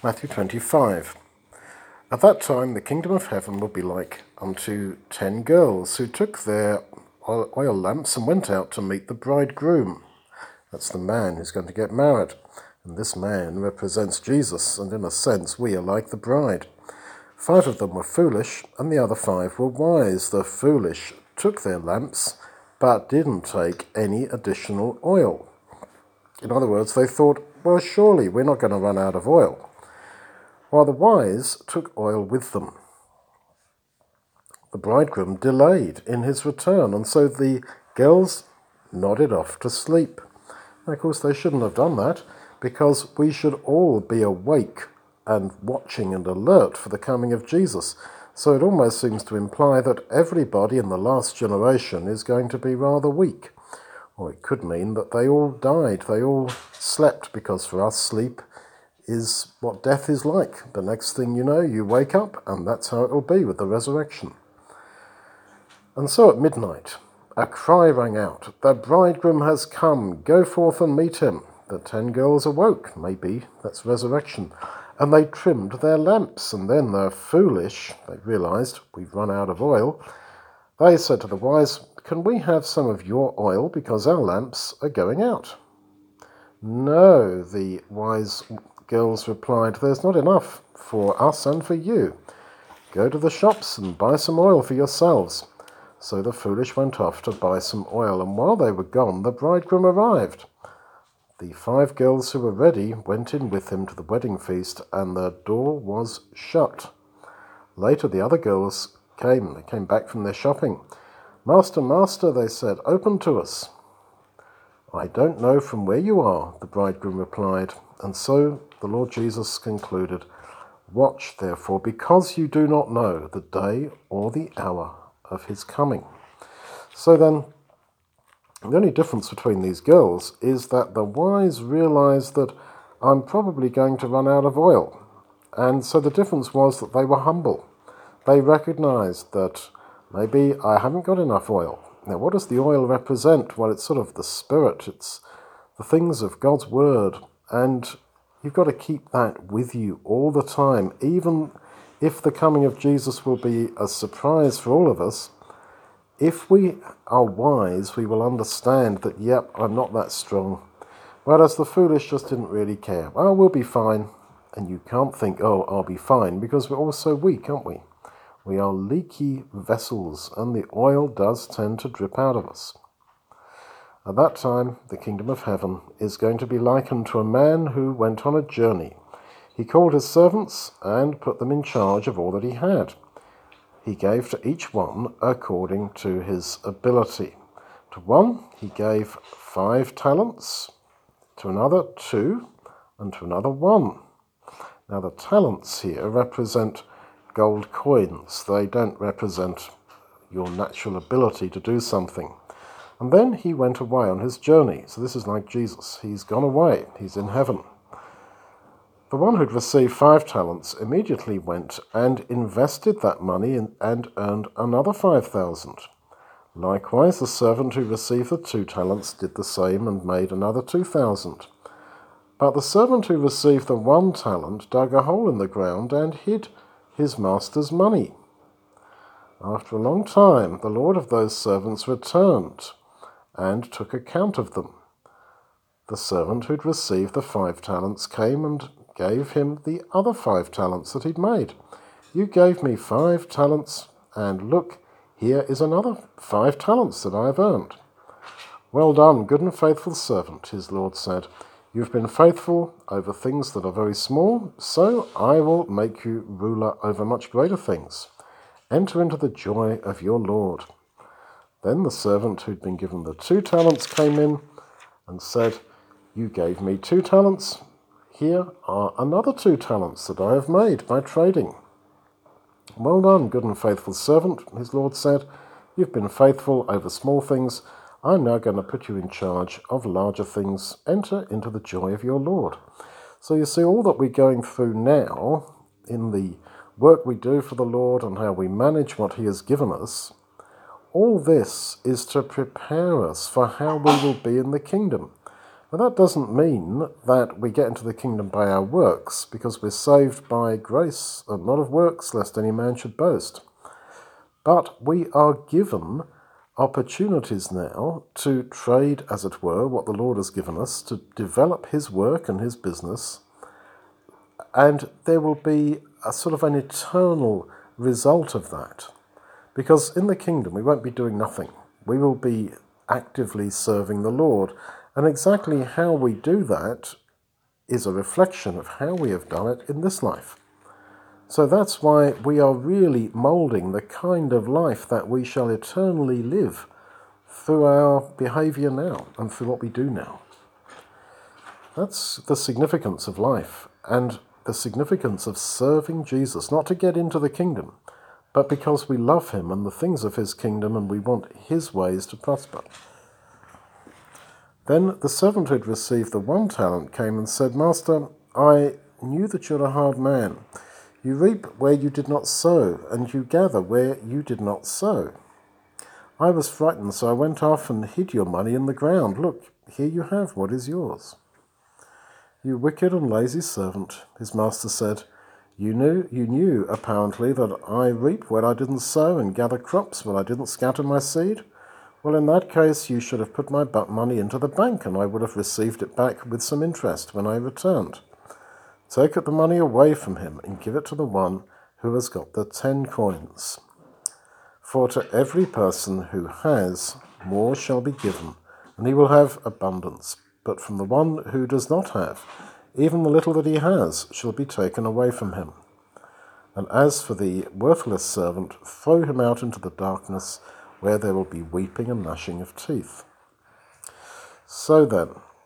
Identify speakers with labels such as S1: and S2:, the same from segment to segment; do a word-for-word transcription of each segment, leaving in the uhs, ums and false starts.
S1: Matthew twenty-five. At that time the kingdom of heaven will be like unto ten girls who took their oil lamps and went out to meet the bridegroom. That's the man who's going to get married. And this man represents Jesus, and in a sense we are like the bride. Five of them were foolish, and the other five were wise. The foolish took their lamps, but didn't take any additional oil. In other words, they thought, well, surely we're not going to run out of oil. While the wise took oil with them. The bridegroom delayed in his return, and so the girls nodded off to sleep. And of course, they shouldn't have done that, because we should all be awake and watching and alert for the coming of Jesus. So it almost seems to imply that everybody in the last generation is going to be rather weak. Or it could mean that they all died, they all slept, because for us sleep is what death is like. The next thing you know, you wake up, and that's how it will be with the resurrection. And so at midnight, a cry rang out, "The bridegroom has come, go forth and meet him." The ten girls awoke, maybe that's resurrection, and they trimmed their lamps. And then the foolish, they realized, we've run out of oil. They said to the wise, "Can we have some of your oil, because our lamps are going out?" "No," the wise girls replied, "there's not enough for us and for you. Go to the shops and buy some oil for yourselves." So the foolish went off to buy some oil, and while they were gone, the bridegroom arrived. The five girls who were ready went in with him to the wedding feast, and the door was shut. Later the other girls came. They came back from their shopping. "Master, master," they said, "open to us." "I don't know from where you are," the bridegroom replied. And so the Lord Jesus concluded, "Watch, therefore, because you do not know the day or the hour of his coming." So then, the only difference between these girls is that the wise realized that I'm probably going to run out of oil. And so the difference was that they were humble. They recognized that maybe I haven't got enough oil. Now, what does the oil represent? Well, it's sort of the Spirit. It's the things of God's Word. And you've got to keep that with you all the time, even if the coming of Jesus will be a surprise for all of us. If we are wise, we will understand that, yep, I'm not that strong. Whereas the foolish just didn't really care. Well, we'll be fine. And you can't think, oh, I'll be fine, because we're all so weak, aren't we? We are leaky vessels, and the oil does tend to drip out of us. At that time, the kingdom of heaven is going to be likened to a man who went on a journey. He called his servants and put them in charge of all that he had. He gave to each one according to his ability. To one he gave five talents, to another two, and to another one. Now the talents here represent gold coins. They don't represent your natural ability to do something. And then he went away on his journey. So this is like Jesus. He's gone away. He's in heaven. The one who'd received five talents immediately went and invested that money in, and earned another five thousand. Likewise, the servant who received the two talents did the same and made another two thousand. But the servant who received the one talent dug a hole in the ground and hid his master's money. After a long time, the lord of those servants returned and took account of them. The servant who'd received the five talents came and gave him the other five talents that he'd made. "You gave me five talents, and look, here is another five talents that I have earned." "Well done, good and faithful servant," his lord said. "You've been faithful over things that are very small, so I will make you ruler over much greater things. Enter into the joy of your Lord." Then the servant who'd been given the two talents came in and said, "You gave me two talents. Here are another two talents that I have made by trading." "Well done, good and faithful servant," his lord said. "You've been faithful over small things. I'm now going to put you in charge of larger things. Enter into the joy of your Lord." So you see, all that we're going through now in the work we do for the Lord and how we manage what he has given us, all this is to prepare us for how we will be in the kingdom. Now, that doesn't mean that we get into the kingdom by our works, because we're saved by grace and not of works, lest any man should boast. But we are given opportunities now to trade, as it were, what the Lord has given us, to develop his work and his business, and there will be a sort of an eternal result of that. Because in the kingdom we won't be doing nothing. We will be actively serving the Lord. And exactly how we do that is a reflection of how we have done it in this life. So that's why we are really moulding the kind of life that we shall eternally live through our behaviour now and through what we do now. That's the significance of life and the significance of serving Jesus, not to get into the kingdom, but because we love him and the things of his kingdom and we want his ways to prosper. Then the servant who had received the one talent came and said, Master, I knew that you're a hard man. You reap where you did not sow, and you gather where you did not sow. I was frightened, so I went off and hid your money in the ground. Look, here you have what is yours. You wicked and lazy servant, his master said, you knew, you knew apparently that I reap where I didn't sow and gather crops where I didn't scatter my seed. Well, in that case, you should have put my money into the bank, and I would have received it back with some interest when I returned. Take the money away from him and give it to the one who has got the ten coins. For to every person who has, more shall be given, and he will have abundance. But from the one who does not have, even the little that he has shall be taken away from him. And as for the worthless servant, throw him out into the darkness, where there will be weeping and gnashing of teeth. So then,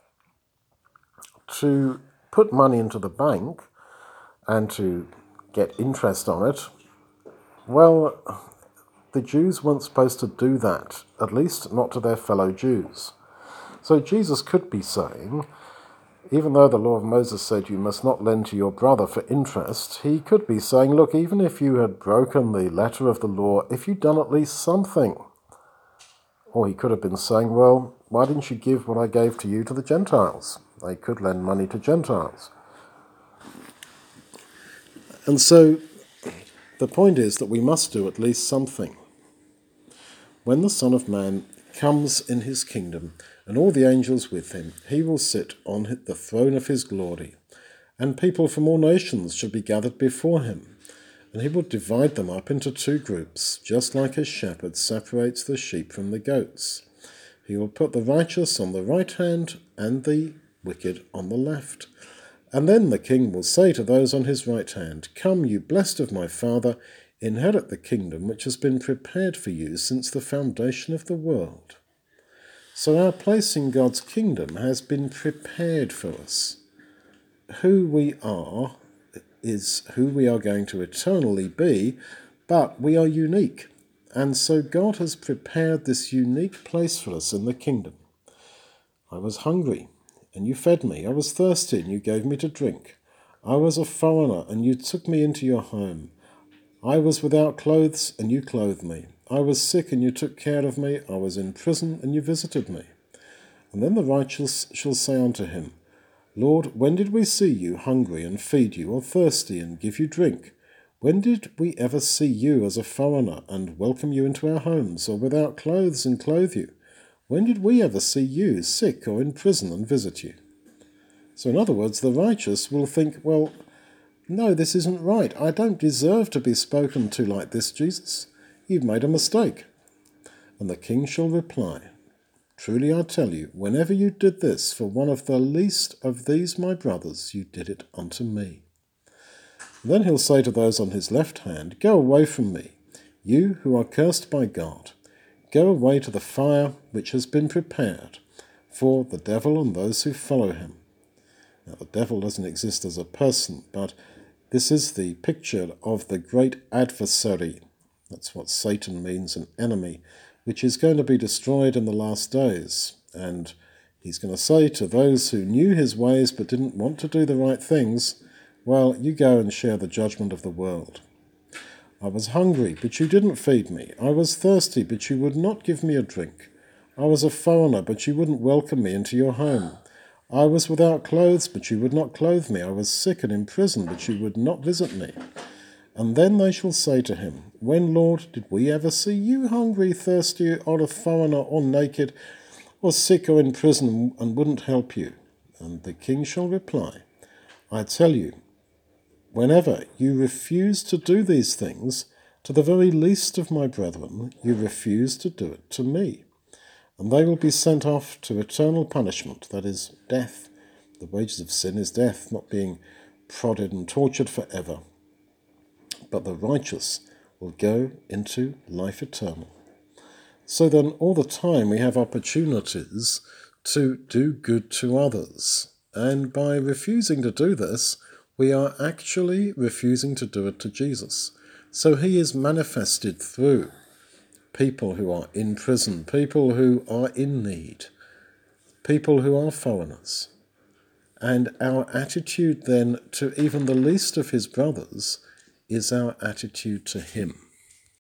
S1: to put money into the bank and to get interest on it, well, the Jews weren't supposed to do that, at least not to their fellow Jews. So Jesus could be saying, even though the law of Moses said you must not lend to your brother for interest, he could be saying, look, even if you had broken the letter of the law, if you'd done at least something. Or he could have been saying, well, why didn't you give what I gave to you to the Gentiles? They could lend money to Gentiles. And so the point is that we must do at least something. When the Son of Man comes in his kingdom, and all the angels with him, he will sit on the throne of his glory, and people from all nations shall be gathered before him. And he will divide them up into two groups, just like a shepherd separates the sheep from the goats. He will put the righteous on the right hand and the wicked on the left. And then the king will say to those on his right hand, Come, you blessed of my Father, inherit the kingdom which has been prepared for you since the foundation of the world. So our place in God's kingdom has been prepared for us. Who we are is who we are going to eternally be, but we are unique. And so God has prepared this unique place for us in the kingdom. I was hungry, and you fed me. I was thirsty, and you gave me to drink. I was a foreigner, and you took me into your home. I was without clothes, and you clothed me. I was sick, and you took care of me. I was in prison, and you visited me. And then the righteous shall say unto him, Lord, when did we see you hungry and feed you, or thirsty and give you drink? When did we ever see you as a foreigner and welcome you into our homes, or without clothes and clothe you? When did we ever see you sick or in prison and visit you? So in other words, the righteous will think, well, no, this isn't right. I don't deserve to be spoken to like this, Jesus. You've made a mistake. And the king shall reply, Truly I tell you, whenever you did this for one of the least of these my brothers, you did it unto me. And then he'll say to those on his left hand, Go away from me, you who are cursed by God. Go away to the fire which has been prepared for the devil and those who follow him. Now the devil doesn't exist as a person, but this is the picture of the great adversary. That's what Satan means, an enemy, which is going to be destroyed in the last days. And he's going to say to those who knew his ways but didn't want to do the right things, well, you go and share the judgment of the world. I was hungry, but you didn't feed me. I was thirsty, but you would not give me a drink. I was a foreigner, but you wouldn't welcome me into your home. I was without clothes, but you would not clothe me. I was sick and in prison, but you would not visit me. And then they shall say to him, When, Lord, did we ever see you hungry, thirsty, or a foreigner, or naked, or sick, or in prison, and wouldn't help you? And the king shall reply, I tell you, whenever you refuse to do these things to the very least of my brethren, you refuse to do it to me. And they will be sent off to eternal punishment, that is, death. The wages of sin is death, not being prodded and tortured forever. But the righteous will go into life eternal. So then, all the time we have opportunities to do good to others. And by refusing to do this, we are actually refusing to do it to Jesus. So he is manifested through people who are in prison, people who are in need, people who are foreigners. And our attitude then to even the least of his brothers is our attitude to him.